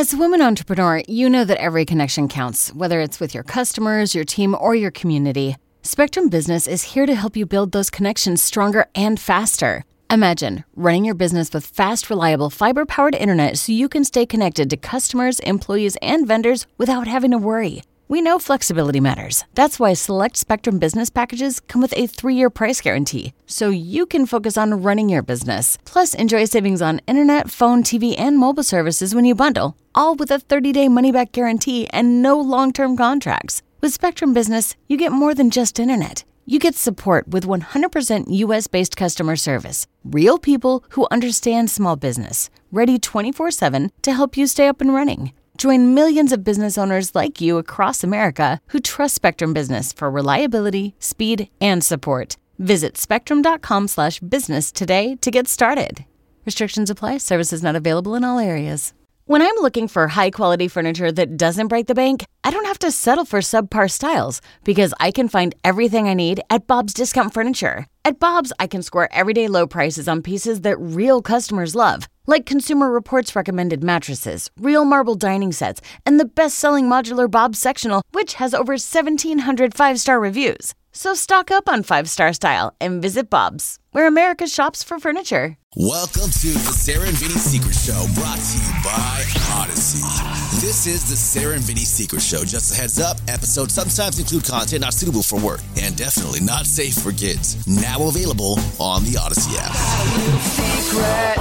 As a woman entrepreneur, you know that every connection counts, whether it's with your customers, your team, or your community. Spectrum Business is here to help you build those connections stronger and faster. Imagine running your business with fast, reliable, fiber-powered internet so you can stay connected to customers, employees, and vendors without having to worry. We know flexibility matters. That's why select Spectrum Business packages come with a 3-year price guarantee, so you can focus on running your business. Plus, enjoy savings on internet, phone, TV, and mobile services when you bundle, all with a 30-day money-back guarantee and no long-term contracts. With Spectrum Business, you get more than just internet. You get support with 100% U.S.-based customer service. Real people who understand small business, ready 24/7 to help you stay up and running. Join millions of business owners like you across America who trust Spectrum Business for reliability, speed, and support. Visit spectrum.com/business today to get started. Restrictions apply. Services not available in all areas. When I'm looking for high-quality furniture that doesn't break the bank, I don't have to settle for subpar styles because I can find everything I need at Bob's Discount Furniture. At Bob's, I can score everyday low prices on pieces that real customers love, like Consumer Reports recommended mattresses, real marble dining sets, and the best-selling modular Bob's sectional, which has over 1,700 five-star reviews. So stock up on five-star style and visit Bob's, where America shops for furniture. Welcome to the Sarah and Vinny Secret Show, brought to you by Odyssey. This is the Sarah and Vinny Secret Show. Just a heads up, episodes sometimes include content not suitable for work and definitely not safe for kids. Now available on the Odyssey app. Secret,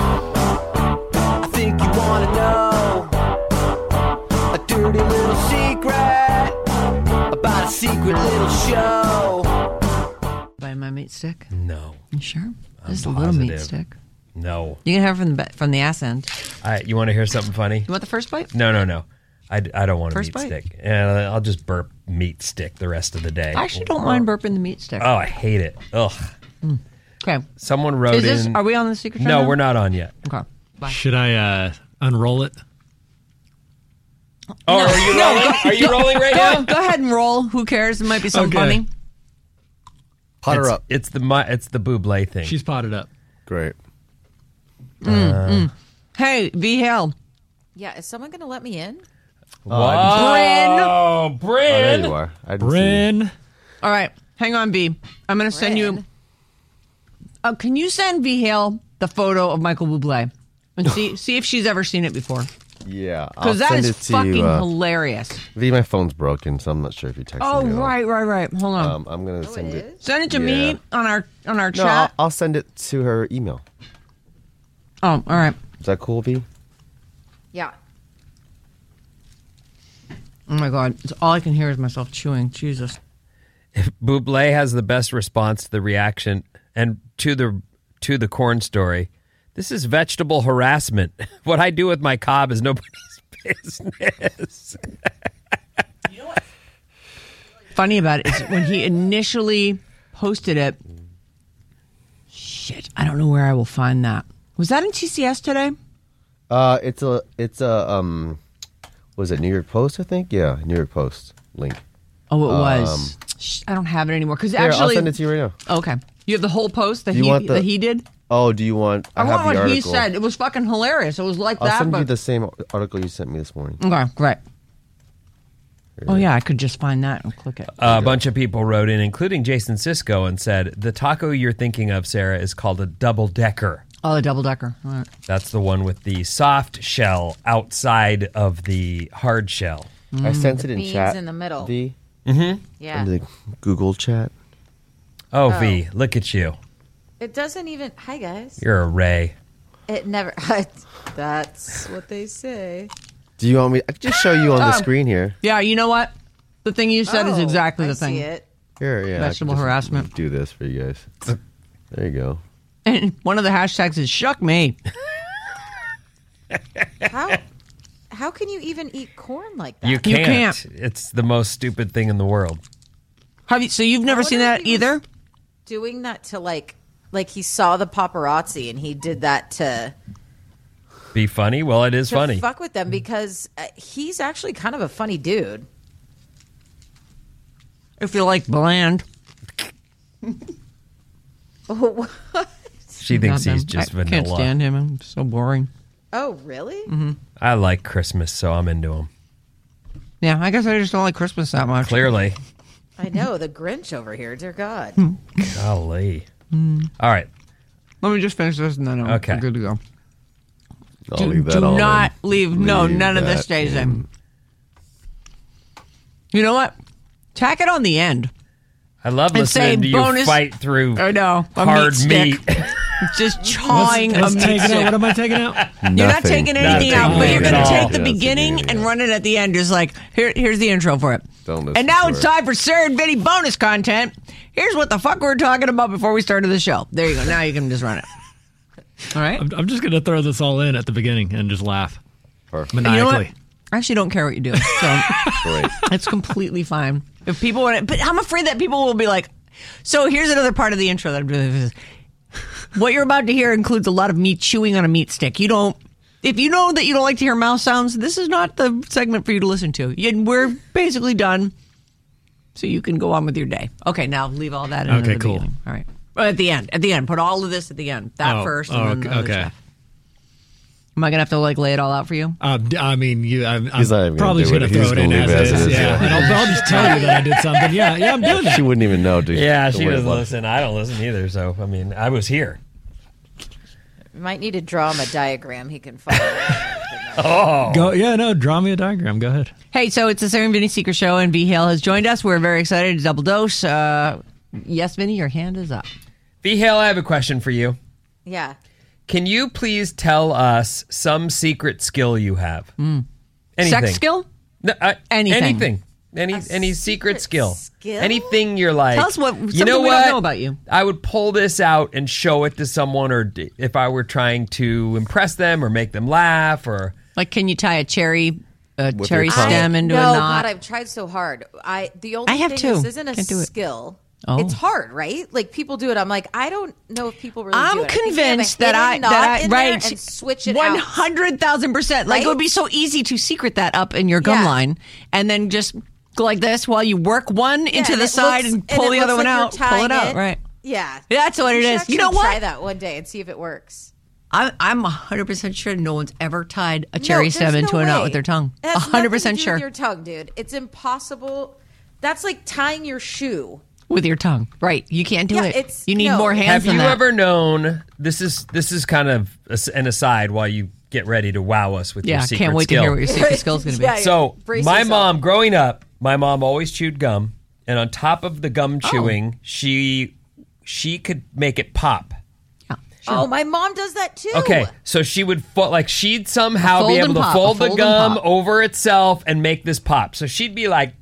I think you want to know a dirty little secret about a secret little show. Buy my meat stick? No. You sure? I'm Just a little meat positive. stick. No. You can have it from the ass end. You want to hear something funny? You want the first bite? No. I don't want a First meat bite? stick. I'll just burp meat stick the rest of the day. I actually don't mind burping the meat stick. Oh, I hate it. Ugh. Okay. Someone wrote in. Are we on the secret show No, now? we're not on yet. Okay. Bye. Should I unroll it? Oh, are you rolling? Are you rolling right now? Go ahead and roll. Who cares? It might be something Okay. funny. Pot her up. It's the Buble thing. She's potted up. Great. Hey, V. Hale. Yeah, is someone going to let me in? Oh, Oh, Bryn. there you are. I didn't see Bryn. All right. Hang on, V. I'm going to send you. Bryn. Can you send V. Hale the photo of Michael Bublé and see if she's ever seen it before? you. Yeah. Because that is fucking hilarious. V, my phone's broken, so I'm not sure if you texted Oh, me. at all. right. Hold on. I'm going to send it. Send it to Yeah. me on our No, chat. I'll send it to her email. Oh, all right. Is that cool, V? Yeah. Oh my God! It's all I can hear is myself chewing. Jesus. Buble has the best response to the reaction and to the corn story. This is vegetable harassment. What I do with my cob is nobody's business. Funny about it is when he initially posted it. Shit, I don't know where I will find that. Was that in TCS today? It's a was it New York Post? I think. Yeah, New York Post link. Oh, it was. I don't have it anymore because Here, actually. I'll send it to you right now. Okay, you have the whole post that You want that he did. Oh, do you want? I have want the what article. he said. It was fucking hilarious. It was like I'll that. send but you the same article you sent me this morning. okay, great. Oh yeah, I could just find that and click it. A bunch of people wrote in, including Jason Sisko, and said, the taco you're thinking of, Sarah, is called a double-decker. Oh, the double decker. All right. That's the one with the soft shell outside of the hard shell. I sent it in Beans chat. in the middle. V. Yeah. In the Google chat. Oh, V, look at you. It doesn't even. Hi, guys. You're a ray. It never. That's what they say. Do you want me? I can just show you on the screen here. Yeah, you know what? The thing you said is exactly I the thing. See it. Here, yeah. I can Vegetable just harassment. Do this for you guys. There you go. And one of the hashtags is "shuck me." How can you even eat corn like that? You can't. can't. It's the most stupid thing in the world. Have you? So you've never wonder seen if that he was either? Doing that to like he saw the paparazzi and he did that to Be funny? Well, it is funny. fuck with them because he's actually kind of a funny dude. If you like bland. Oh, She thinks Goddamn, he's just I can't vanilla. stand him. I'm so boring. Oh, really? I like Christmas, so I'm into them. Yeah, I guess I just don't like Christmas that much. Clearly. I know. The Grinch over here. Dear God. Golly. All right. Let me just finish this and then I'm Okay. good to go. I'll leave that Do all not in. leave. No, Leave none of this that stays in. You know what? Tack it on the end. I love And say listening to bonus- you fight through I know. A hard meat. meat. stick. Just chawing a What's meat taking out? stick. What am I taking out? You're not taking anything out, but you're going to Nothing take at the all. beginning and run it at the end. Just like, here's the intro for it. Don't listen And now to it's her. time for Sarah and Vinny bonus content. Here's what the fuck we were talking about before we started the show. There you go. Now you can just run it. All right? I'm just going to throw this all in at the beginning and just laugh Perfect. You know what? maniacally. I actually don't care what you do. So Great. it's completely fine. If people want it, but I'm afraid that people will be like, so here's another part of the intro that I'm doing. What you're about to hear includes a lot of me chewing on a meat stick. You don't, if you know that you don't like to hear mouth sounds, this is not the segment for you to listen to. We're basically done. So you can go on with your day. Okay, now leave all that in Okay, at the cool. beginning. All right. At the end. Put all of this at the end. That first and then the other okay. stuff. Am I going to have to like lay it all out for you? I mean, I'm He's not even probably gonna just do going to it. throw He's it in gonna leave as it as is. is, Yeah, yeah. and I'll just tell you that I did something. Yeah, I'm doing that. She wouldn't even know, dude. Yeah, Don't she worry doesn't about it. listen. I don't listen either. So, I mean, I was here. You might need to draw him a diagram he can follow. Draw me a diagram. Go ahead. Hey, so it's the Sarah and Vinny Secret Show, and V. Hale has joined us. We're very excited to double dose. Yes, Vinny, your hand is up. V. Hale, I have a question for you. Yeah. Can you please tell us some secret skill you have? Anything. Sex skill? No, Anything. Anything. Any secret skill. skill? Anything you're like. Tell us what you something know we what? don't know about you. I would pull this out and show it to someone, or if I were trying to impress them or make them laugh, or Like, can you tie a cherry With your tongue. stem into no, a knot? God, I've tried so hard. The only I have thing too. This isn't a Can't do it. skill. Oh. It's hard, right? Like people do it. I'm like, I don't know if people really I'm do it. I think they have a convinced that hidden I knot in there right and switch it out. 100,000%. Like Right? it would be so easy to secret that up in your gum Yeah. line and then just go like this while you work one Yeah, into and the it side looks- and pull it the other looks one like you're out. Pull it tying out. Right. Yeah, That's what it should is. You know actually what? Try that one day and see if it works. I'm 100% sure no one's ever tied a cherry No, stem there's into no a knot way. with their tongue. It has nothing to 100% do sure. with your tongue, dude. It's impossible. That's like tying your shoe. With your tongue. Right. You can't do Yeah, it. it's- You need no. more hands have than you that. ever known? This is kind of an aside while you get ready to wow us with your Yeah, secret can't wait skill. to hear what your secret skill is going to be. Yeah, So Brace my yourself. mom, growing up, my mom always chewed gum, and on top of the gum chewing, she could make it pop. Oh, my mom does that too. Okay, so she would she'd somehow Fold be and able to pop, fold a the fold and gum pop. over itself and make this pop. So she'd be like,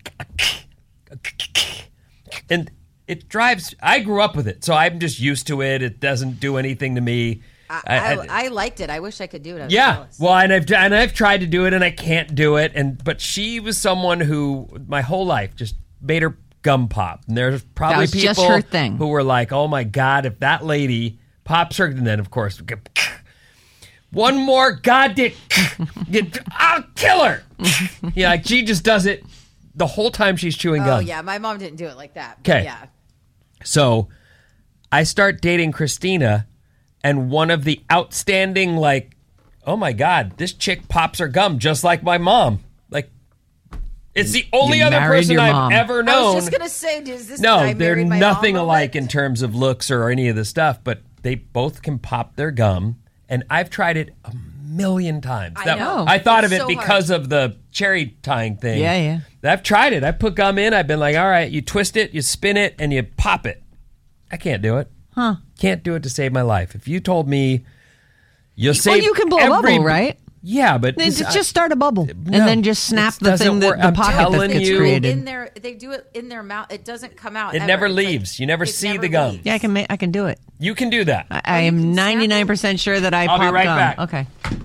and it drives. I grew up with it, so I'm just used to it. It doesn't do anything to me. I liked it. I wish I could do it. I was Yeah, jealous. well, and I've tried to do it, and I can't do it. But she was someone who my whole life just made her gum pop. And there's probably That was people just her thing. who were like, "Oh my god, if that lady pops her," and then of course, one more goddamn, I'll kill her. Yeah, like she just does it the whole time she's chewing Oh gum. yeah, my mom didn't do it like that. but Okay. Yeah. So I start dating Christina, and one of the outstanding, like, oh my God, this chick pops her gum just like my mom. Like, it's the only You other married person your I've mom. ever I known. was just gonna say, is this No, I they're married my nothing mom alike moment? in terms of looks or any of the stuff, but they both can pop their gum, and I've tried it a million times. I know. I thought It's of it so because of the cherry tying thing. Yeah, yeah. I've tried it. I put gum in. I've been like, all right, you twist it, you spin it, and you pop it. I can't do it. Huh. Can't do it to save my life. If you told me you'll Well, save you can blow a every- bubble, right? Yeah, but Then this- just start a bubble no, and then just snap it the doesn't thing, work. the I'm pocket that telling gets you. created. In there, they do it in their mouth. It doesn't come out. It ever. never It's like- leaves. You never it see never the gum. leaves. Yeah, I can do it. You can do that. I you am can snap it. 99% sure that I I'll be pop right gum. back. Okay.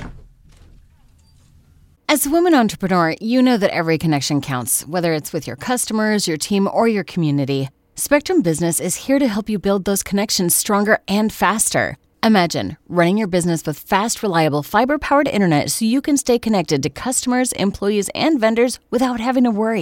As a woman entrepreneur, you know that every connection counts, whether it's with your customers, your team, or your community. Spectrum Business is here to help you build those connections stronger and faster. Imagine running your business with fast, reliable, fiber-powered internet so you can stay connected to customers, employees, and vendors without having to worry.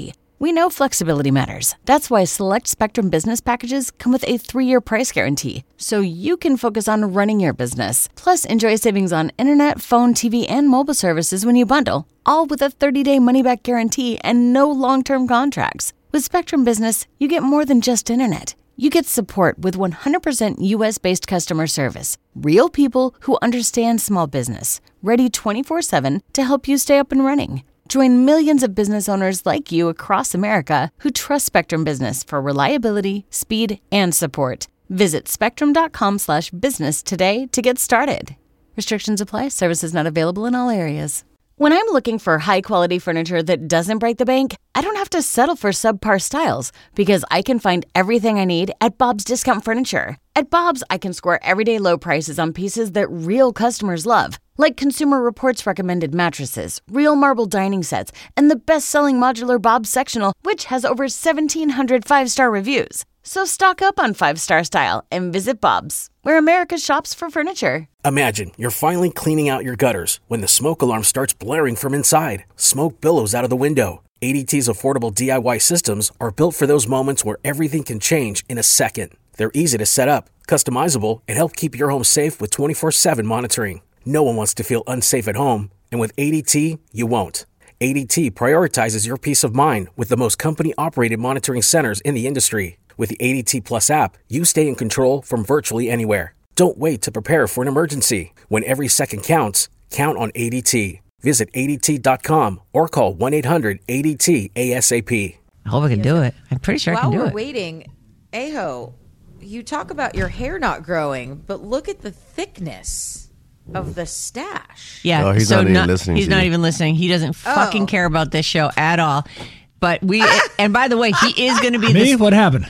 We know flexibility matters. That's why select Spectrum Business packages come with a 3-year price guarantee, so you can focus on running your business. Plus, enjoy savings on internet, phone, TV, and mobile services when you bundle, all with a 30-day money-back guarantee and no long-term contracts. With Spectrum Business, you get more than just internet. You get support with 100% U.S.-based customer service. Real people who understand small business, ready 24/7 to help you stay up and running. Join millions of business owners like you across America who trust Spectrum Business for reliability, speed, and support. Visit spectrum.com/business today to get started. Restrictions apply. Services not available in all areas. When I'm looking for high-quality furniture that doesn't break the bank, I don't have to settle for subpar styles because I can find everything I need at Bob's Discount Furniture. At Bob's, I can score everyday low prices on pieces that real customers love, like Consumer Reports recommended mattresses, real marble dining sets, and the best-selling modular Bob's sectional, which has over 1,700 five-star reviews. So stock up on five-star style and visit Bob's, where America shops for furniture. Imagine you're finally cleaning out your gutters when the smoke alarm starts blaring from inside. Smoke billows out of the window. ADT's affordable DIY systems are built for those moments where everything can change in a second. They're easy to set up, customizable, and help keep your home safe with 24/7 monitoring. No one wants to feel unsafe at home, and with ADT, you won't. ADT prioritizes your peace of mind with the most company-operated monitoring centers in the industry. With the ADT Plus app, you stay in control from virtually anywhere. Don't wait to prepare for an emergency. When every second counts, count on ADT. Visit ADT.com or call 1-800-ADT-ASAP. I hope I can do it. I'm pretty sure I While can do we're it. waiting, Aho, you talk about your hair not growing, but look at the thickness of the stash. Yeah, Oh, he's not even listening He's to not you. even listening. He doesn't fucking care about this show at all. But we, and by the way, he is going to be Me? What happened?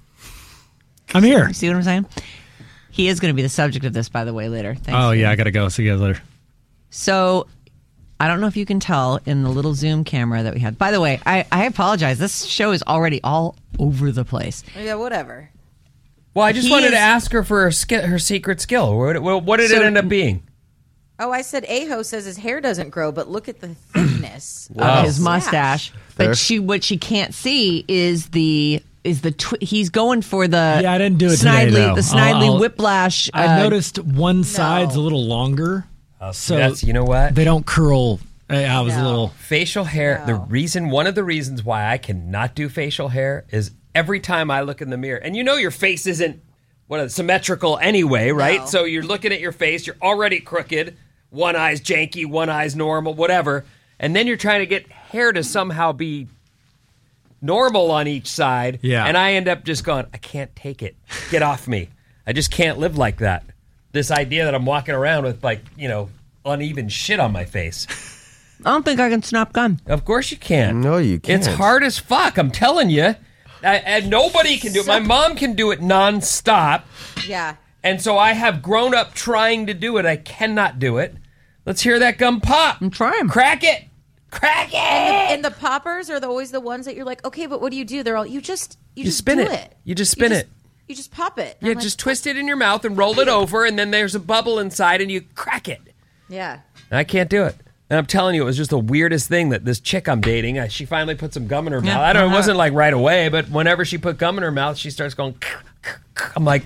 I'm here. See what I'm saying? He is going to be the subject of this, by the way, later. Thanks. Oh, yeah, I got to go. See you guys later. So I don't know if you can tell in the little Zoom camera that we had. By the way, I apologize. This show is already all over the place. Yeah, whatever. Well, I just He wanted is- to ask her for her secret skill. What did it end up being? Oh, I said Aho says his hair doesn't grow, but look at the thickness Of his the mustache. There. But what she can't see is he's going for the Yeah, I didn't do it snidely, today, though. the snidely I'll- whiplash. I noticed one side's a little longer. So That's, you know what? they don't curl. I was a little. Facial hair, one of the reasons why I cannot do facial hair is every time I look in the mirror, and you know your face isn't symmetrical anyway, right? No. So you're looking at your face, you're already crooked, one eye's janky, one eye's normal, whatever, and then you're trying to get hair to somehow be normal on each side, Yeah. and I end up just going, I can't take it. Get off me. I just can't live like that. This idea that I'm walking around with, uneven shit on my face. I don't think I can snap gun. Of course you can't. No, you can't. It's hard as fuck. I'm telling you. And nobody can do it. My mom can do it nonstop. Yeah. And so I have grown up trying to do it. I cannot do it. Let's hear that gum pop. I'm trying. Crack it. Crack it. And the poppers are always the ones that you're like, okay, but what do you do? They're all you just spin do it. You just spin it. You just pop it. And Yeah, I'm like, just twist it in your mouth and roll it over, and then there's a bubble inside, and you crack it. yeah. And I can't do it. And I'm telling you, it was just the weirdest thing that this chick I'm dating, she finally put some gum in her mouth. It wasn't like right away, but whenever she put gum in her mouth, she starts going, I'm like,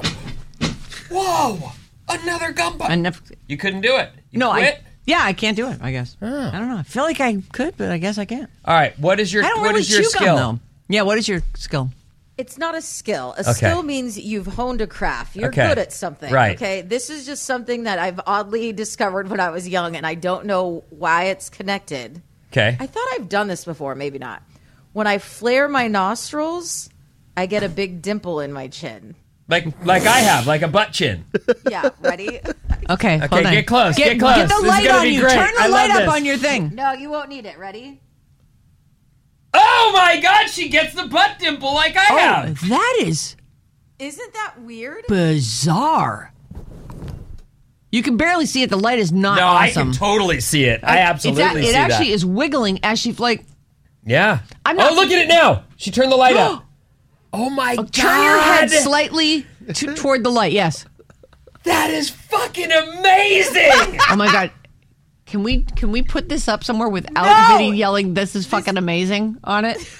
whoa, another gum pop. You couldn't do it. You quit? I can't do it, I guess. I don't know. I feel like I could, but I guess I can't. All right, what is your I don't what really is your chew skill? gum, though. Yeah, what is your skill? It's not a skill. A skill means you've honed a craft. You're Okay. good at something. Right. Okay. This is just something that I've oddly discovered when I was young, and I don't know why it's connected. Okay. I thought I've done this before, maybe not. When I flare my nostrils, I get a big dimple in my chin. Like I have, like a butt chin. Yeah, ready? Okay, hold on. Get close. Get close. Get the This is light gonna on be you. great. Turn the I light love up this. on your thing. No, you won't need it. Ready? Oh my God, she gets the butt dimple like I have. That is Isn't that weird? bizarre. You can barely see it. The light is not No, I awesome. can totally see it. I absolutely see It that. actually is wiggling as she Yeah. I'm not- Oh, look at it now. She turned the light up. Oh my God. turn your head slightly toward the light. Yes. That is fucking amazing. Oh my God. Can we put this up somewhere without No! Vinny yelling, "This is fucking amazing" on it?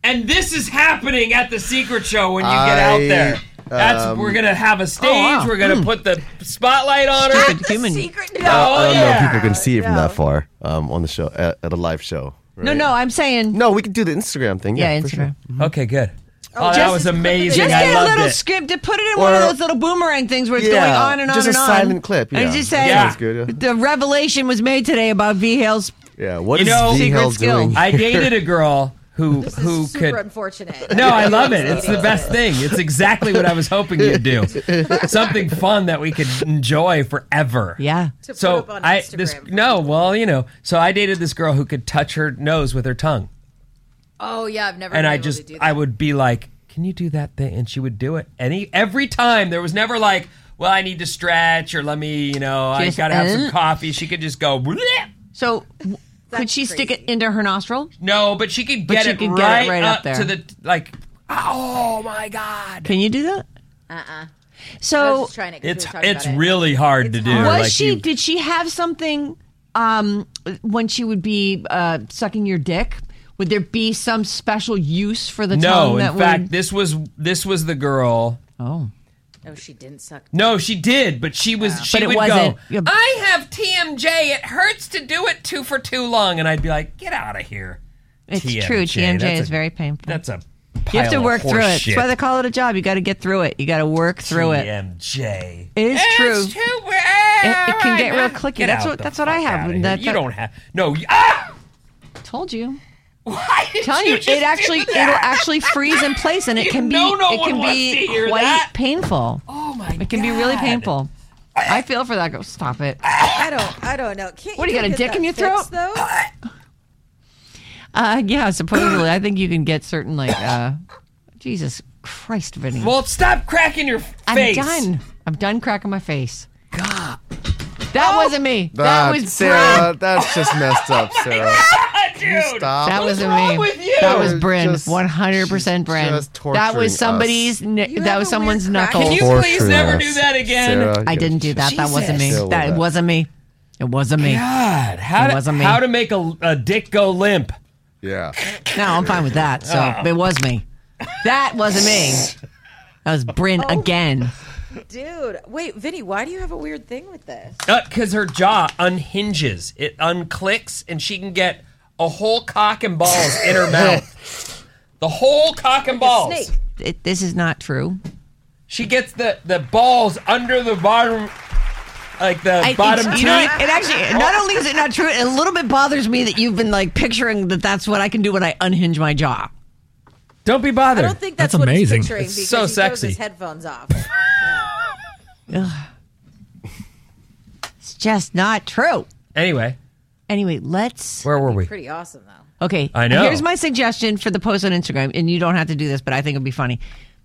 And this is happening at the Secret Show when you get out there. We're gonna have a stage. We're gonna put the spotlight on her. Secret. I don't know if people can see it from that far on the show at a live show. Right? No, I'm saying. No, we can do the Instagram thing. Yeah, for Instagram. sure. Okay, good. Oh, that was amazing. Just I get a loved little it. script to put it in one of those little boomerang things where it's going on and on just and on. a silent clip. Yeah. And just say, That's good. the revelation was made today about V Hale's. Yeah, what You is know, V secret Hale skill. doing? I dated a girl who Super could. unfortunate. No, I love it. It's the best thing. It's exactly what I was hoping you'd do. Something fun that we could enjoy forever. Yeah. To So put up on Instagram. So I dated this girl who could touch her nose with her tongue, Oh yeah, I've never. and been I able to do that. I would be like, "Can you do that thing?" And she would do it every time. There was never like, "Well, I need to stretch," or "Let me, I Just, gotta have some coffee." She could just go. Bleh. So could she stick it into her nostril? No, but she could get she it could get right, it right up there. to the like. Oh my God! Can you do that? I So was just trying it 'cause we It's were talking it's about it. really hard to do. hard. was Like she? you- Did she have something when she would be sucking your dick? Would there be some special use for the tongue? No, that in fact, would... this was the girl. Oh. Oh, she didn't suck. No, she did, but she was. She But it would wasn't- go. I have TMJ. It hurts to do it for too long, and I'd be like, "Get out of here." It's true. TMJ That's is very painful. That's a. You have to pile of work through horse it. shit. That's why they call it a job. You got to get through it. You got to work through it. TMJ. It is true. It's too bad. It can get real clicky. Get That's out what- the that's what I fuck have. outta here. That- You that- don't have. No. Ah! Told you. Why did Telling you, just it actually do it'll that? actually freeze in place, and it can be No it one can wants be to hear quite that. painful. Oh my God. It can be really painful. I feel for that. Go stop it. I don't know. Can't What, do you got a get dick that in your fixed, throat? Though? Yeah, supposedly I think you can get certain Jesus Christ, Vinny. Well, stop cracking your face. I'm done cracking my face. God. That wasn't me. That was Sarah. Bryn. That's just messed up, Sarah. Dude. Stop. That What's wasn't wrong me. with you? That was You're Bryn. just- 100% Bryn. just That torturing was somebody's. You That have was a someone's weird crack. knuckle. Can you please Torturing never us. do that again? Sarah, I didn't do that. That wasn't me. Jesus. That it wasn't me. It wasn't me. God, It wasn't me. how to make a dick go limp? Yeah. No, I'm fine with that. So it was me. That wasn't me. That was Bryn again. Dude, wait, Vinny, why do you have a weird thing with this? Because her jaw unhinges, it unclicks, and she can get a whole cock and balls in her mouth. The whole cock and balls. Snake. This is not true. She gets the balls under the bottom, like the bottom it's- teeth. you know, it actually, not only is it not true, it a little bit bothers me that you've been like picturing that that's what I can do when I unhinge my jaw. Don't be I bothered. don't think that's That's what amazing. he's picturing It's because so he throws sexy. his headphones off. It's just not true. Anyway, Let's. where were we? Pretty awesome, though. Okay, I know. Here's my suggestion for the post on Instagram, and you don't have to do this, but I think it'd be funny.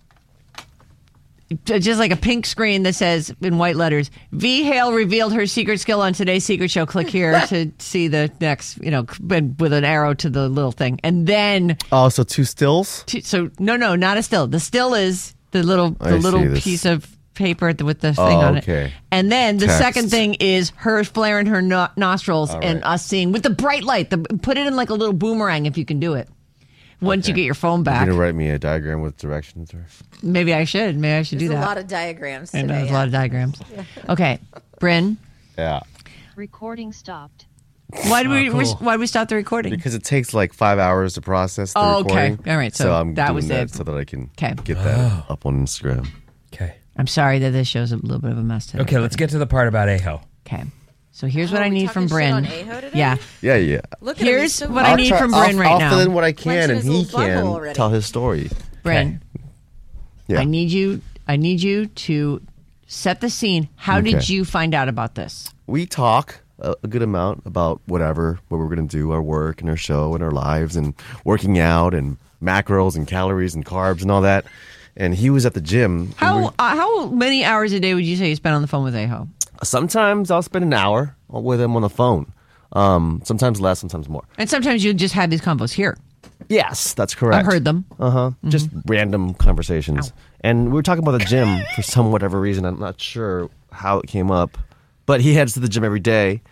Just like a pink screen that says in white letters, V Hale revealed her secret skill on today's secret show. Click here to see the next, with an arrow to the little thing. And then, Oh, so two stills? no, not a still. The still is the little I see this. piece of paper with the thing on it. okay. And then the Text. second thing is her flaring her nostrils and right. us seeing with the bright light. Put it in like a little boomerang if you can do it. Once you get your phone back. You're gonna write me a diagram with directions, or Maybe I should. Maybe I should There's do that. a lot of diagrams I today. know, there's a lot of diagrams. Okay, Bryn, yeah, Recording stopped. why do we cool. why do we stop the recording? because it takes like 5 hours to process the Oh, okay. recording. All right, so I'm that doing was that it. so that I can Okay. get that up on Instagram. Okay. I'm sorry that this show's a little bit of a mess today. Okay, let's get to the part about Aho. Okay, so here's what Oh, I we need talking from shit Bryn. on Aho today? Yeah, Yeah. Look at him, he's here's so what I need from Bryn right I'll now. fill in what I can, Clenching and his he little butthole can already. tell his story. Bryn, Yeah. I need you to set the scene. How did Okay. you find out about this? We talk a good amount about what we're going to do, our work and our show and our lives and working out and macros and calories and carbs and all that. And he was at the gym. and How many hours a day would you say you spend on the phone with Aho? sometimes I'll spend an hour with him on the phone. Sometimes less, sometimes more. And sometimes you just have these convos here. Yes, that's correct. I've heard them. Just random conversations. And we were talking about the gym for whatever reason. I'm not sure how it came up. But he heads to the gym every day.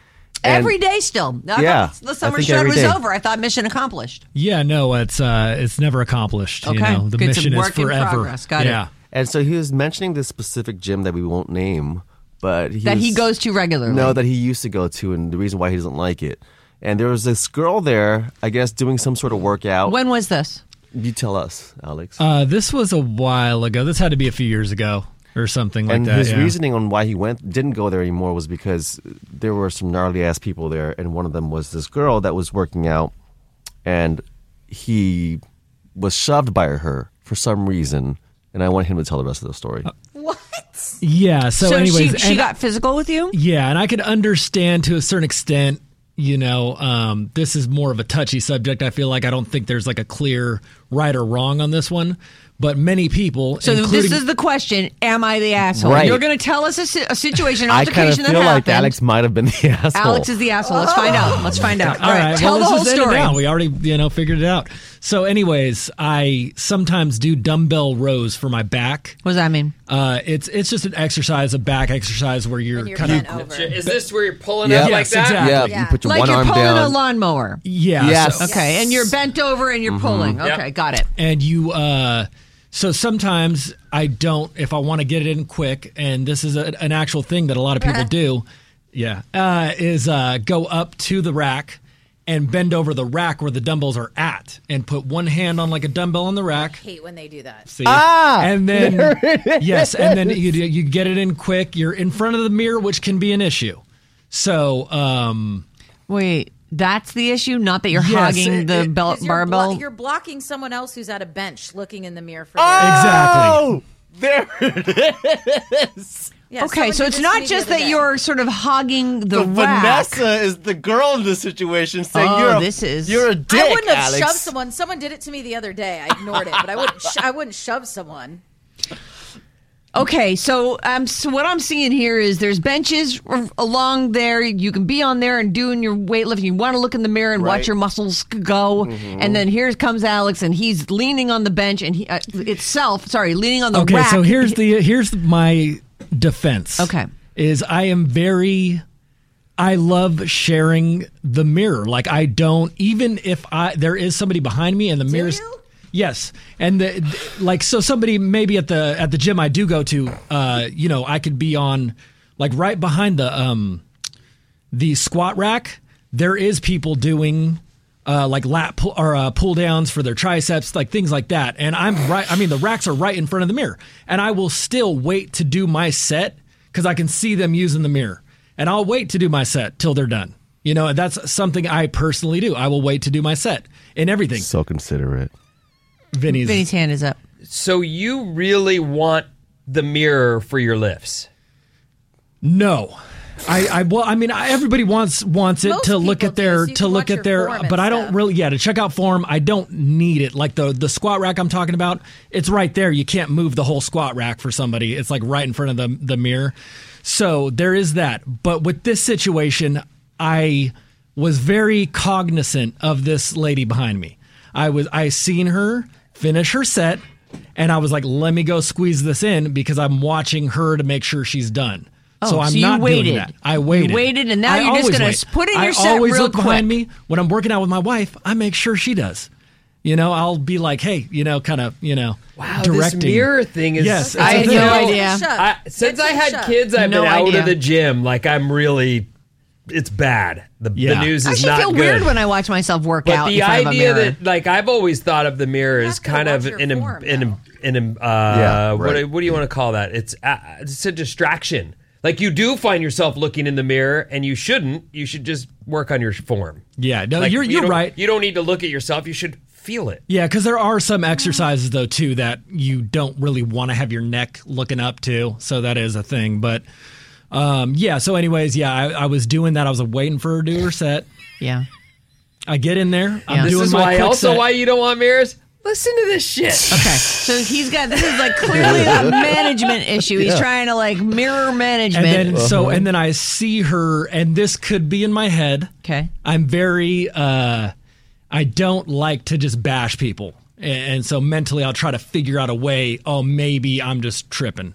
Every day still. I thought the summer think shred every was day. over. I thought mission accomplished. Yeah, no, it's never accomplished. Okay. You know, the It's a mission is work in forever. progress. Got it. yeah. And so he was mentioning this specific gym that we won't name, but He goes to regularly. No, that he used to go to, and the reason why he doesn't like it. And there was this girl there, I guess, doing some sort of workout. When was this? You tell us, Alex. This was a while ago. This had to be a few years ago or something like And that. his yeah. reasoning on why he didn't go there anymore was because there were some gnarly ass people there, and one of them was this girl that was working out, and he was shoved by her for some reason. And I want him to tell the rest of the story. What? Yeah. So, anyways, she got physical with you? Yeah, and I could understand to a certain extent. You know, this is more of a touchy subject. I feel like I don't think there's like a clear right or wrong on this one. But many people, So including, this is the question: am I the asshole? Right. You're going to tell us a situation, an I kind of altercation that feel like happened. Alex might have been the asshole. Alex is the asshole. Let's find out. Let's find out. All right, tell well, the whole let's just end it story. down. We already, figured it out. So, anyways, I sometimes do dumbbell rows for my back. What does that mean? It's just an exercise, a back exercise where you're, When you're kind bent of over. Is this where you're pulling Yeah. up like Yes, that? exactly. Yeah, Yeah. you put your Like one you're arm pulling down. a lawnmower. yeah. Yes. So, Okay, and you're bent over and you're pulling. Yep. Okay, got it. and you so sometimes I don't, if I want to get it in quick, and this is an actual thing that a lot of people do, is go up to the rack and bend over the rack where the dumbbells are at and put one hand on like a dumbbell on the rack. Hate when they do that. See? And then yes, and then you get it in quick. You're in front of the mirror, which can be an issue. So Wait, that's the issue? Not that you're Yes, hogging the 'Cause barbell? You're blocking someone else who's at a bench looking in the mirror for exactly. There it is. Yeah, Okay, someone so did it's this to not me just the other that day. you're sort of hogging the rack. Vanessa is the girl in this situation saying Oh, you're you're a dick, I wouldn't have Alex. shoved someone. Someone did it to me the other day. I ignored it, but I wouldn't shove someone. Okay, so what I'm seeing here is there's benches along there. You can be on there and doing your weightlifting. You want to look in the mirror and watch Right. your muscles go. And then here comes Alex, and he's leaning on the bench and he leaning on the Okay, rack. so here's my defense. Okay. Is I love sharing the mirror. Like I don't, even if there is somebody behind me and the mirror's. you? Yes, and so somebody maybe at the gym I do go to, I could be on like right behind the squat rack. There is people doing like lat pull downs for their triceps, like things like that. And I'm right. I mean, the racks are right in front of the mirror, and I will still wait to do my set because I can see them using the mirror, and I'll wait to do my set till they're done. You know, that's something I personally do. I will wait to do my set and everything. So considerate. Vinny's hand is up. So you really want the mirror for your lifts? No. Everybody wants it Most to look people at their do, so you can watch your form and but I don't stuff. really to check out form. I don't need it. Like the squat rack I'm talking about, it's right there. You can't move the whole squat rack for somebody. It's like right in front of the mirror. So there is that. But with this situation, I was very cognizant of this lady behind me. I seen her finish her set, and I was like, let me go squeeze this in because I'm watching her to make sure she's done. So I'm so you not waited. doing that. I waited. You waited, and now I you're just always gonna wait. put in your I set always real look behind quick. me when I'm working out with my wife. I make sure she does. You know, I'll be like, hey, Wow, directing. this mirror thing is. Yes, I had it's a no thing. idea. Since I had Shut. kids, I've No been out idea. of the gym. Like I'm really, it's bad. The news I is actually not feel good. weird when I watch myself work But out the in front of a idea mirror. that, like, I've always thought of the mirror as have to kind watch of your form, right. what do you want to call that? It's a distraction. Like you do find yourself looking in the mirror, and you shouldn't. You should just work on your form. Yeah, no, Like, you're don't- right. You don't need to look at yourself. You should feel it. Yeah, because there are some exercises though too that you don't really want to have your neck looking up to, so that is a thing. But so anyways, I was doing that. I was waiting for her to do her set. yeah. I get in there. I'm This doing is my why quick also set. why you don't want mirrors. Listen to this shit. Okay, so this is like clearly a management issue. He's trying to like mirror management. And then I see her, and this could be in my head. Okay. I'm very I don't like to just bash people, and so mentally I'll try to figure out a way. Oh, maybe I'm just tripping,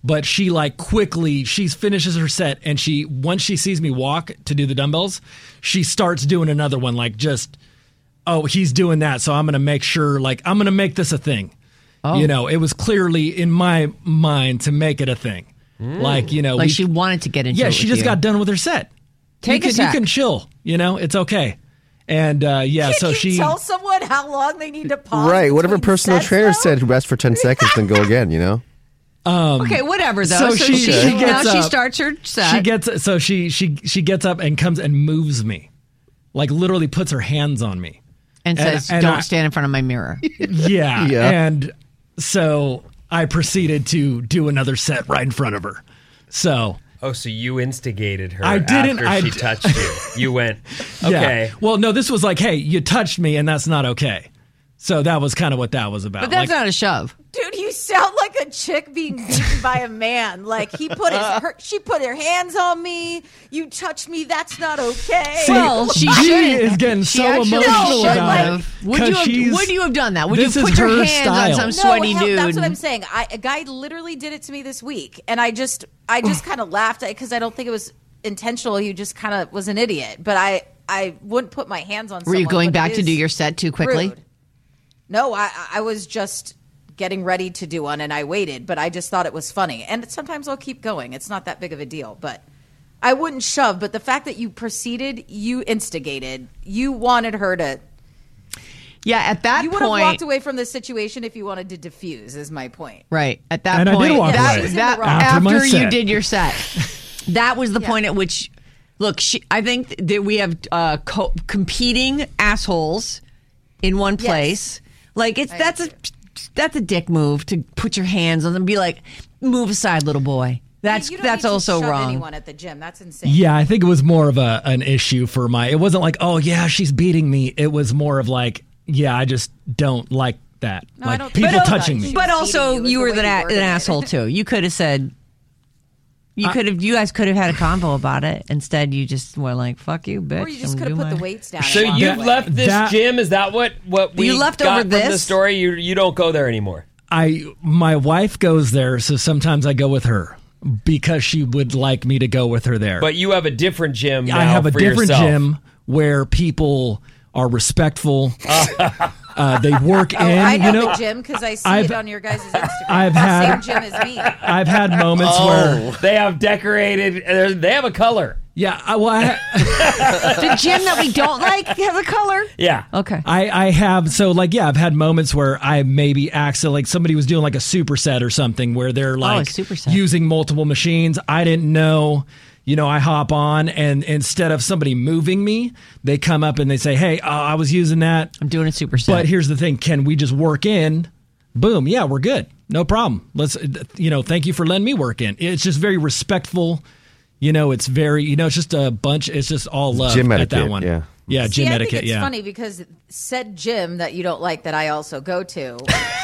But she like quickly, she finishes her set, and once she sees me walk to do the dumbbells, she starts doing another one, like just, oh, he's doing that, so I'm going to make sure, like, I'm going to make this a thing. Oh. You know, it was clearly in my mind to make it a thing. Like, you know. Like she wanted to get into it. Yeah, she just got done with her set. Take a sec. You can chill, you know, it's okay. And so she tell someone how long they need to pause. Right, whatever personal trainer though? said, rest for 10 seconds, then go again, you know? Okay, whatever though. So she gets now she up. starts her set. She gets up and comes and moves me. Like literally puts her hands on me. And says, don't stand in front of my mirror. Yeah. And so I proceeded to do another set right in front of her. So so you instigated her I didn't, after she touched you. You went, okay. Yeah. Well, no, this was like, hey, you touched me and that's not okay. So that was kind of what that was about. But that's not a shove. Dude, you sound like a chick being beaten by a man. Like she put her hands on me. You touched me. That's not okay. Well, she is getting so emotional about it. Would you have done that? Would you This put is your her hands style. on some sweaty dude? That's what I'm saying. A guy literally did it to me this week, and I just kind of laughed because I don't think it was intentional. He just kind of was an idiot. But I wouldn't put my hands on. Were you someone, going but back it to do is your set too quickly? rude. No, I was just getting ready to do one, and I waited, but I just thought it was funny. And sometimes I'll keep going. It's not that big of a deal, but I wouldn't shove. But the fact that you proceeded, you instigated, you wanted her to. Yeah, at that point. You would have walked away from this situation if you wanted to diffuse, is my point. Right. At that And I point. did walk away. After my you set. did your set. That was the point at which, look, I think that we have competing assholes in one place. Yes. Like that's a dick move to put your hands on them and be like, move aside, little boy. That's you don't need to also shove wrong. Anyone at the gym? That's insane. Yeah, I think it was more of an issue for it wasn't like, oh yeah, she's beating me. It was more of like, yeah, I just don't like that. No, I like don't people think so. touching me. She But was also, beating you, you was were the way you worded an it. asshole too. You could have said. You guys could have had a convo about it. Instead, you just were like, "Fuck you, bitch." Or you just could have put the weights down. So and walked you away. left this gym? Is that what we You left got over from the this? story? You don't go there anymore. My wife goes there, so sometimes I go with her because she would like me to go with her there. But you have a different gym now I have a for different yourself. gym where people are respectful. They work in. I know you know, the gym because I see I've- it on your guys' Instagram. I've It's the had- same gym as me. I've had moments where They have decorated. They have a color. the gym that we don't like has a color. Yeah. Okay. I have I've had moments where I maybe accidentally, like somebody was doing like a superset or something where they're like superset. using multiple machines. I didn't know. You know, I hop on and instead of somebody moving me, they come up and they say, "Hey, I was using that. I'm doing a superset." But here's the thing: can we just work in? Boom, yeah, we're good, no problem. Let's, thank you for letting me work in. It's just very respectful. You know, it's very, it's just a bunch. It's just all love Gym at etiquette, that one. yeah. Yeah, See, gym I etiquette. think it's Yeah. funny because said gym that you don't like that I also go to.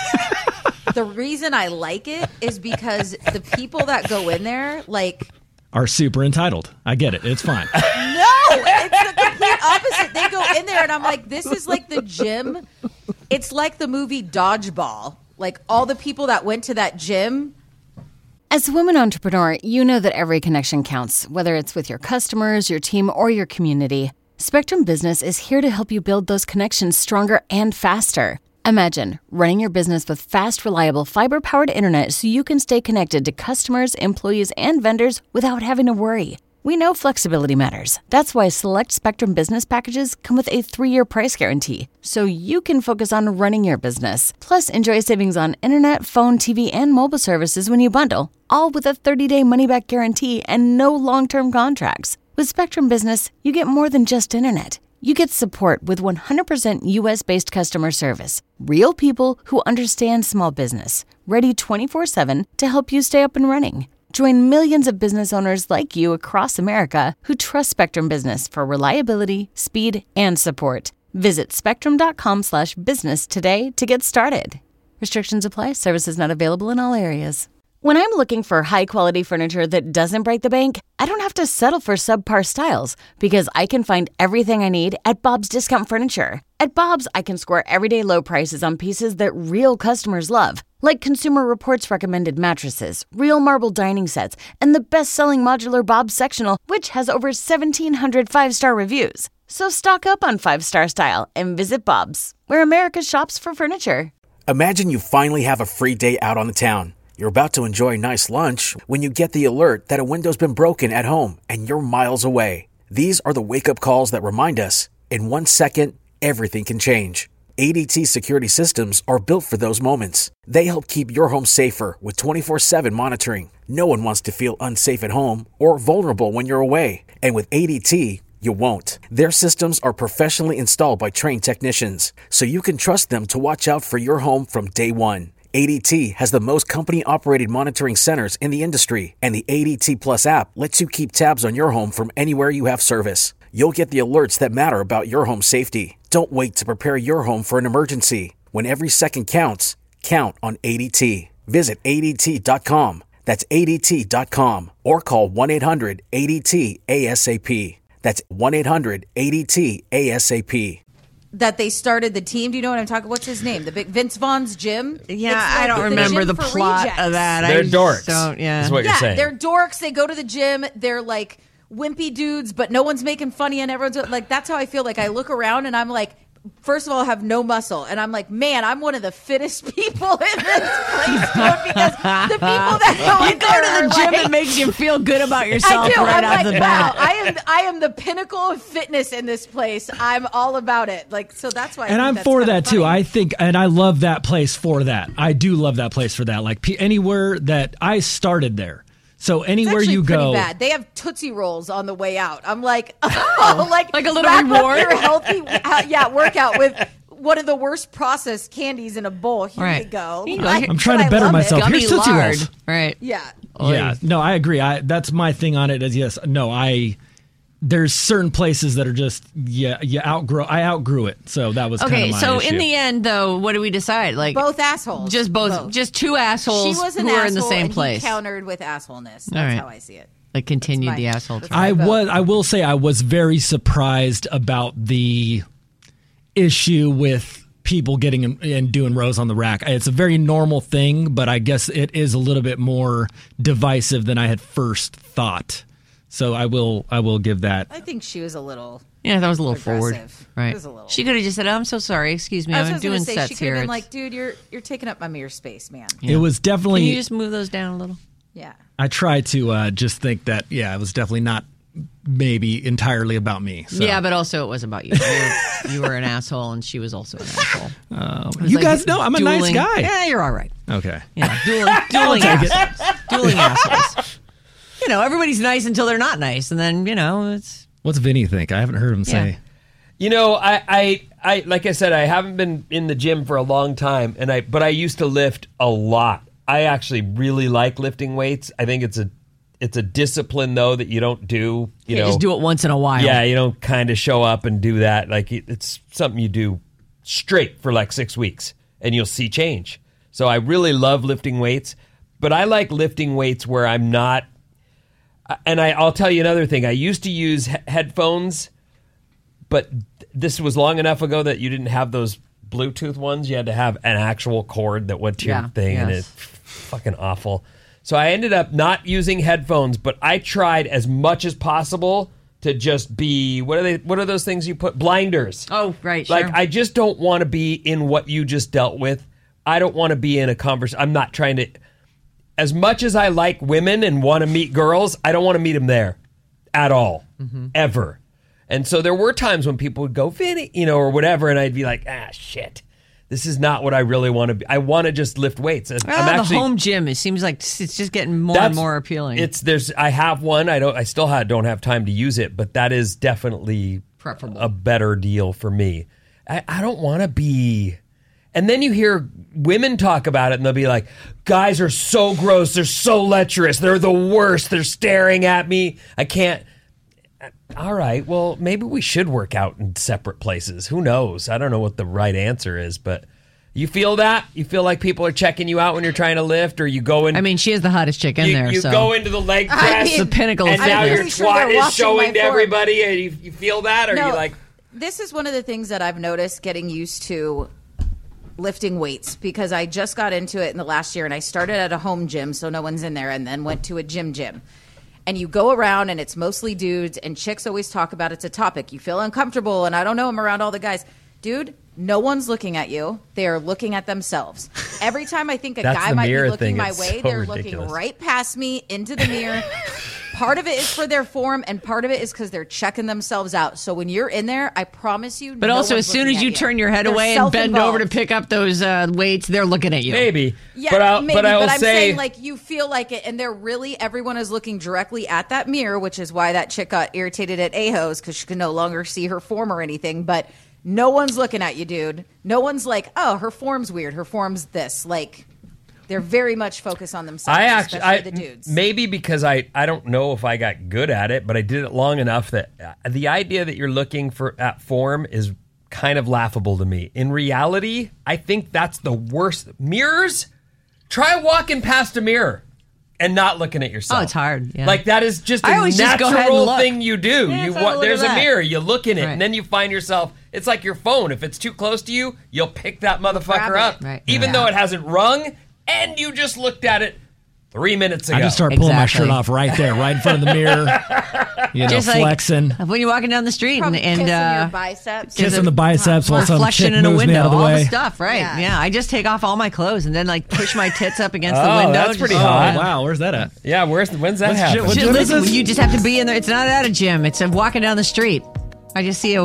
The reason I like it is because the people that go in there, like, Are super entitled. I get it. It's fine. no, it's the complete opposite. They go in there and I'm like, this is like the gym. It's like the movie Dodgeball. Like all the people that went to that gym. As a woman entrepreneur, you know that every connection counts, whether it's with your customers, your team, or your community. Spectrum Business is here to help you build those connections stronger and faster. Imagine running your business with fast, reliable, fiber-powered internet so you can stay connected to customers, employees, and vendors without having to worry. We know flexibility matters. That's why select Spectrum Business packages come with a 3-year price guarantee, so you can focus on running your business. Plus, enjoy savings on internet, phone, TV, and mobile services when you bundle, all with a 30-day money-back guarantee and no long-term contracts. With Spectrum Business, you get more than just internet. You get support with 100% U.S.-based customer service. Real people who understand small business, ready 24/7 to help you stay up and running. Join millions of business owners like you across America who trust Spectrum Business for reliability, speed, and support. Visit spectrum.com/business today to get started. Restrictions apply. Services not available in all areas. When I'm looking for high-quality furniture that doesn't break the bank, I don't have to settle for subpar styles because I can find everything I need at Bob's Discount Furniture. At Bob's, I can score everyday low prices on pieces that real customers love, Like Consumer Reports recommended mattresses, Real Marble dining sets, and the best-selling modular Bob's sectional, which has over 1,700 five-star reviews. So stock up on five-star style and visit Bob's, where America shops for furniture. Imagine you finally have a free day out on the town. You're about to enjoy a nice lunch when you get the alert that a window's been broken at home and you're miles away. These are the wake-up calls that remind us, in 1 second, everything can change. ADT security systems are built for those moments. They help keep your home safer with 24/7 monitoring. No one wants to feel unsafe at home or vulnerable when you're away. And with ADT, you won't. Their systems are professionally installed by trained technicians, so you can trust them to watch out for your home from day one. ADT has the most company-operated monitoring centers in the industry, and the ADT Plus app lets you keep tabs on your home from anywhere you have service. You'll get the alerts that matter about your home safety. Don't wait to prepare your home for an emergency. When every second counts, count on ADT. Visit ADT.com. That's ADT.com. Or call 1-800-ADT-ASAP. That's 1-800-ADT-ASAP. That they started the team. Do you know what I'm talking? What's his name? The big Vince Vaughn's gym. Yeah, I don't remember the plot of that. They're dorks. Yeah, is what you're saying. They're dorks. They go to the gym. They're like wimpy dudes, but no one's making fun of you, and everyone's like, that's how I feel. Like I look around and I'm like, first of all, I have no muscle, and I'm like, man, I'm one of the fittest people in this place, dude, because the people that go you go to the gym, like, it makes you feel good about yourself right off the bat. Wow, I am the pinnacle of fitness in this place. I'm all about it. Like, so that's why. And I'm for that too. I think, and I love that place for that. I do love that place for that. Like anywhere that I started there. So anywhere you go, bad. They have Tootsie Rolls on the way out. I'm like, oh, like a little reward. Your healthy, workout with one of the worst processed candies in a bowl. Here you go. I'm trying to better myself. Here's Tootsie Rolls. Right. Yeah. Yeah. No, I agree. That's my thing on it. Is yes. No. There's certain places that are just I outgrew it. So that was okay. Kind of my so issue. In the end, though, what do we decide? Like both assholes. Just both. Just two assholes she was who are in the same and place. He countered with assholeness. That's how I see it. Like continued the asshole. I will say I was very surprised about the issue with people getting and doing rows on the rack. It's a very normal thing, but I guess it is a little bit more divisive than I had first thought. So I will give that. I think she was a little. Yeah, that was a little forward. Right. It was a little. She could have just said, "Oh, I'm so sorry. Excuse me. I'm doing sets she could here." have been like, "Dude, you're taking up my mirror space, man." Yeah. It was definitely. Can you just move those down a little? Yeah. I try to just think that it was definitely not maybe entirely about me. So. Yeah, but also it was about you. You were an asshole, and she was also an asshole. You guys know I'm a nice guy. Yeah, you're all right. Okay. Yeah, dueling assholes. Dueling assholes. You know, everybody's nice until they're not nice, and then it's. What's Vinny think? I haven't heard him say. You know, I like I said, I haven't been in the gym for a long time, but I used to lift a lot. I actually really like lifting weights. I think it's a discipline though that you don't do. You know, just do it once in a while. Yeah, you don't kind of show up and do that. Like it's something you do straight for like 6 weeks, and you'll see change. So I really love lifting weights, but I like lifting weights where I'm not. And I'll tell you another thing. I used to use headphones, but this was long enough ago that you didn't have those Bluetooth ones. You had to have an actual cord that went to your thing, and it's fucking awful. So I ended up not using headphones, but I tried as much as possible to just be, what are those things you put? Blinders. Oh, right, Like, sure. I just don't want to be in what you just dealt with. I don't want to be in a conversation. I'm not trying to... As much as I like women and want to meet girls, I don't want to meet them there at all, ever. And so there were times when people would go, Vinny, or whatever, and I'd be like, shit. This is not what I really want to be. I want to just lift weights. The home gym, it seems like it's just getting more and more appealing. I have one. I still don't have time to use it, but that is definitely preferable, a better deal for me. I don't want to be. And then you hear women talk about it, and they'll be like, guys are so gross. They're so lecherous. They're the worst. They're staring at me. I can't. All right, well, maybe we should work out in separate places. Who knows? I don't know what the right answer is, but you feel that? You feel like people are checking you out when you're trying to lift, or you go in... I mean, she is the hottest chick in there, You so... go into the leg press, the pinnacle and of now your fitness. twat is showing to everybody, and you feel that, or No, you like... This is one of the things that I've noticed getting used to lifting weights because I just got into it in the last year, and I started at a home gym, so no one's in there, and then went to a gym. And you go around, and it's mostly dudes, and chicks always talk about it's a topic. You feel uncomfortable, and I don't know, I'm around all the guys. Dude, no one's looking at you. They are looking at themselves. Every time I think a guy might be looking my way, they're looking right past me into the mirror. Part of it is for their form, and part of it is because they're checking themselves out. So when you're in there, I promise you. But also, as soon as you turn your head away and bend over to pick up those weights, they're looking at you. Maybe. Yeah, but I will I'm say, saying, like, you feel like it, and everyone is looking directly at that mirror, which is why that chick got irritated at Ajo's because she could no longer see her form or anything. But no one's looking at you, dude. No one's like, oh, her form's weird. Her form's this. Like, they're very much focused on themselves, especially the dudes. Maybe because I don't know if I got good at it, but I did it long enough that the idea that you're looking at form is kind of laughable to me. In reality, I think that's the worst. Mirrors, try walking past a mirror and not looking at yourself. Oh, it's hard. Yeah. Like, that is just a natural thing you do. There's a mirror, you look in it, and then you find yourself. It's like your phone. If it's too close to you, you'll pick that motherfucker up, even though it hasn't rung. And you just looked at it 3 minutes ago. I just start pulling my shirt off right there, right in front of the mirror. Just flexing. Like when you're walking down the street and kissing your biceps. Kissing the biceps while some chick in a moves window, me out of the way. all the stuff, right? Yeah. I just take off all my clothes and then like push my tits up against the window. That's pretty hot. Oh, wow, where's that at? Yeah, when's that happen? Listen, you just have to be in there. It's not at a gym. It's walking down the street. I just see a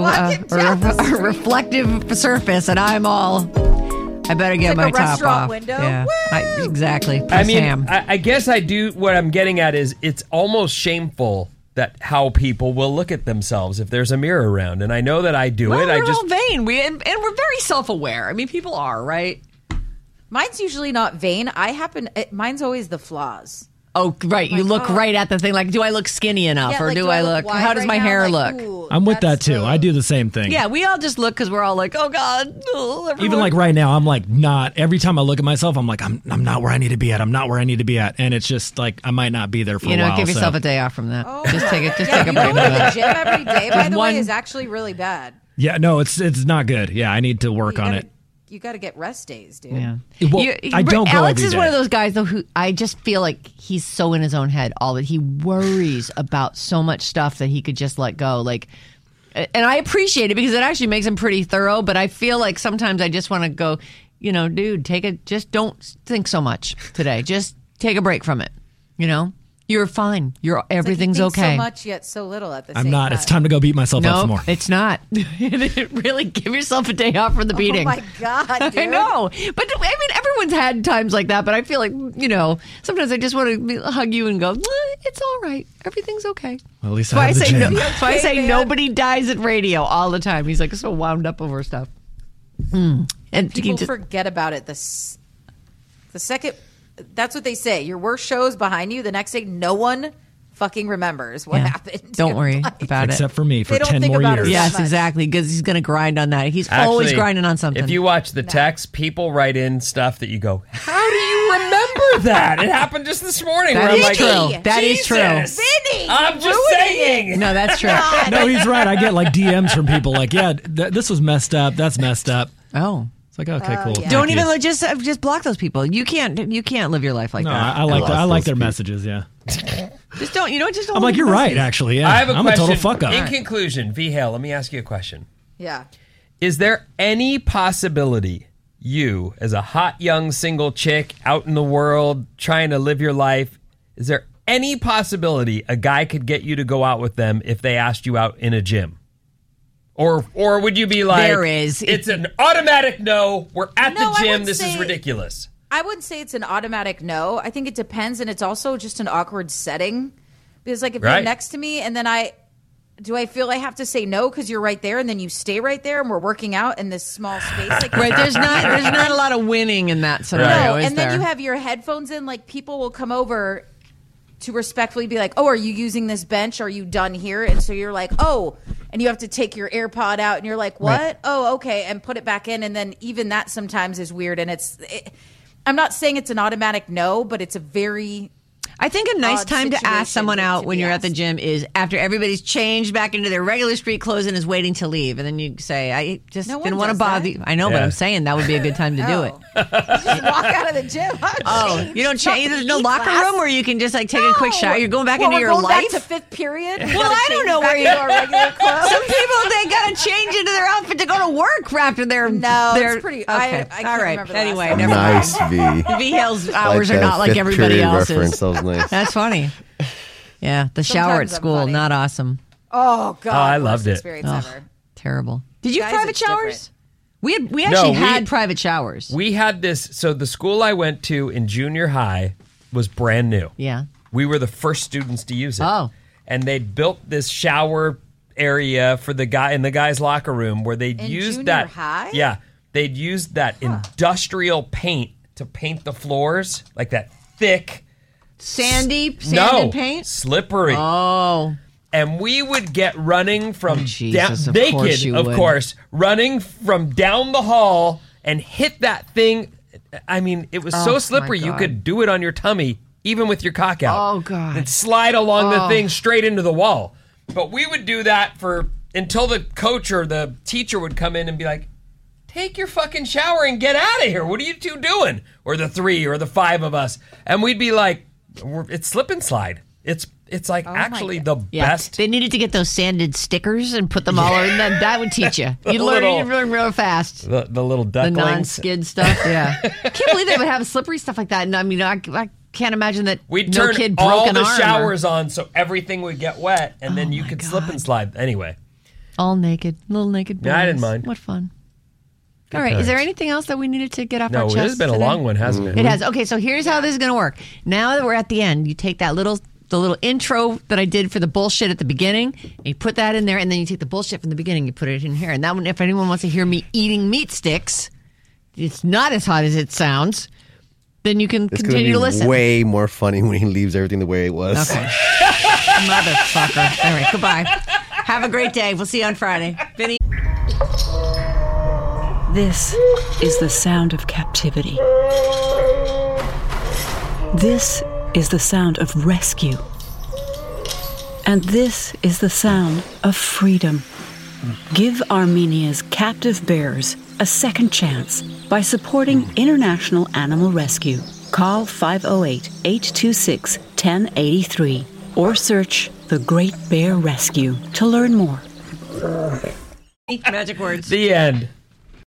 reflective surface, and I'm all. I better get my top off. Window. Yeah, exactly. I mean, I guess I do. What I'm getting at is it's almost shameful that how people will look at themselves if there's a mirror around, and I know that I do it. We're all vain. And we're very self-aware. I mean, people are, right? Mine's usually not vain. Mine's always the flaws. Oh, right. You look right at the thing. Like, do I look skinny enough? Or do I look how does my hair look? I'm with that, too. I do the same thing. Yeah, we all just look because we're all like, oh, God. Even like right now, I'm like not. Every time I look at myself, I'm like, I'm not where I need to be at. I'm not where I need to be at. And it's just like, I might not be there for a while. Give yourself a day off from that. Oh, just take a break. Going to the gym every day, by the way, is actually really bad. Yeah, no, it's not good. Yeah, I need to work on it. You got to get rest days, dude. Yeah. Well, I don't go Alex every is day. one of those guys, though, who I just feel like he's so in his own head all that he worries about so much stuff that he could just let go. Like, and I appreciate it because it actually makes him pretty thorough. But I feel like sometimes I just want to go, dude, just don't think so much today. Just take a break from it. You're fine. Everything's okay. So much yet so little at the same I'm not. time. It's time to go beat myself up some more. It's not. Really, give yourself a day off from the beating. Oh my God, dude. I know. But I mean, everyone's had times like that. But I feel like, sometimes I just want to hug you and go, it's all right. Everything's okay. Well, at least I have the gym. That's why I say nobody dies at radio all the time. He's like so wound up over stuff. And people forget about it. The second. That's what they say. Your worst show is behind you. The next day, no one fucking remembers what happened. Don't worry about it. Except for me for 10 more years. Yes, exactly. Because he's going to grind on that. He's always grinding on something. If you watch the text, people write in stuff that you go, how do you remember that? It happened just this morning. That is true. Like, that is true. Vinny, I'm just saying. No, that's true. No, he's right. I get like DMs from people like, yeah, this was messed up. That's messed up. Oh. It's like, okay, cool. Yeah. Don't even just block those people. You can't live your life like that. I like their messages. Yeah. Just don't. Just don't. I'm like, you're right. Actually, yeah. I have a I'm question. a total fuck up. In conclusion, V Hale, let me ask you a question. Yeah. Is there any possibility you, as a hot young single chick out in the world trying to live your life, is there any possibility a guy could get you to go out with them if they asked you out in a gym? Or would you be like, there is. It's an automatic no. We're at the gym. This is say, ridiculous. I wouldn't say it's an automatic no. I think it depends, and it's also just an awkward setting. Because, like, if you're next to me and then do I feel I have to say no because you're right there, and then you stay right there and we're working out in this small space? Like, right, there's not a lot of winning in that scenario, is and there? then you have your headphones in. Like, people will come over to respectfully be like, oh, are you using this bench? Are you done here? And so you're like, oh, and you have to take your AirPod out and you're like, what? Right. Oh, okay. And put it back in. And then even that sometimes is weird. And I'm not saying it's an automatic no, but it's a very I think a nice odd time to ask someone situation out to when be you're at the asked. gym is after everybody's changed back into their regular street clothes and is waiting to leave. And then you say, I just No one didn't want to does bother that. you. I know, but Yeah. I'm saying that would be a good time to do it. Just walk out of the gym. You don't change. There's no locker room where you can just like take a quick shower. You're going back into your going life. Back to fifth period. Well, I don't know where you are. Regular clothes. Some people they gotta change into their outfit to go to work after their No, their, it's pretty. Okay. I can't all right. remember the last Anyway, time. never Nice, mind. V. V Hill's hours Like are that not like fifth everybody period else's. reference. That was nice. That's funny. Yeah, the shower at Sometimes I'm school, funny. not awesome. Oh God! I worst loved it. Experience ever. Terrible. Did you have Guys, private it's showers? We actually had private showers. We had this. So the school I went to in junior high was brand new. Yeah. We were the first students to use it. Oh. And they'd built this shower area for the guy in the guy's locker room where they'd In used junior that. high? Yeah. They'd used that industrial paint to paint the floors, like that thick. Sanded paint? Slippery. Oh. And we would get running from Jesus, of naked, course you of would. course, running from down the hall and hit that thing. I mean, it was so my slippery you God. could do it on your tummy, even with your cock out. Oh, God. And slide along the thing straight into the wall. But we would do that until the coach or the teacher would come in and be like, take your fucking shower and get out of here. What are you two doing? Or the 3 or the 5 of us. And we'd be like, it's slip and slide. It's like actually the best. They needed to get those sanded stickers and put them all over. That would teach you. You'd learn real fast. The little The ducklings. non-skid stuff. Yeah. I can't believe they would have slippery stuff like that. And I mean, I can't imagine that We'd no turn kid broke all an the arm showers on so everything would get wet, and then you could slip and slide. Anyway, all naked, little naked boys. Yeah, I didn't mind. What fun. All right. Is there anything else that we needed to get off our no, chest? this has been a today? long one, hasn't it? It has. Okay, so here's how this is going to work. Now that we're at the end, you take that the little intro that I did for the bullshit at the beginning, and you put that in there, and then you take the bullshit from the beginning, you put it in here. And that one, if anyone wants to hear me eating meat sticks, it's not as hot as it sounds, then you can It's continue to gonna be listen. way more funny when he leaves everything the way it was. Okay. Motherfucker. All right, goodbye. Have a great day. We'll see you on Friday. Vinny. This is the sound of captivity. This is the sound of rescue. And this is the sound of freedom. Give Armenia's captive bears a second chance by supporting International Animal Rescue. Call 508-826-1083 or search The Great Bear Rescue to learn more. Magic words. The end.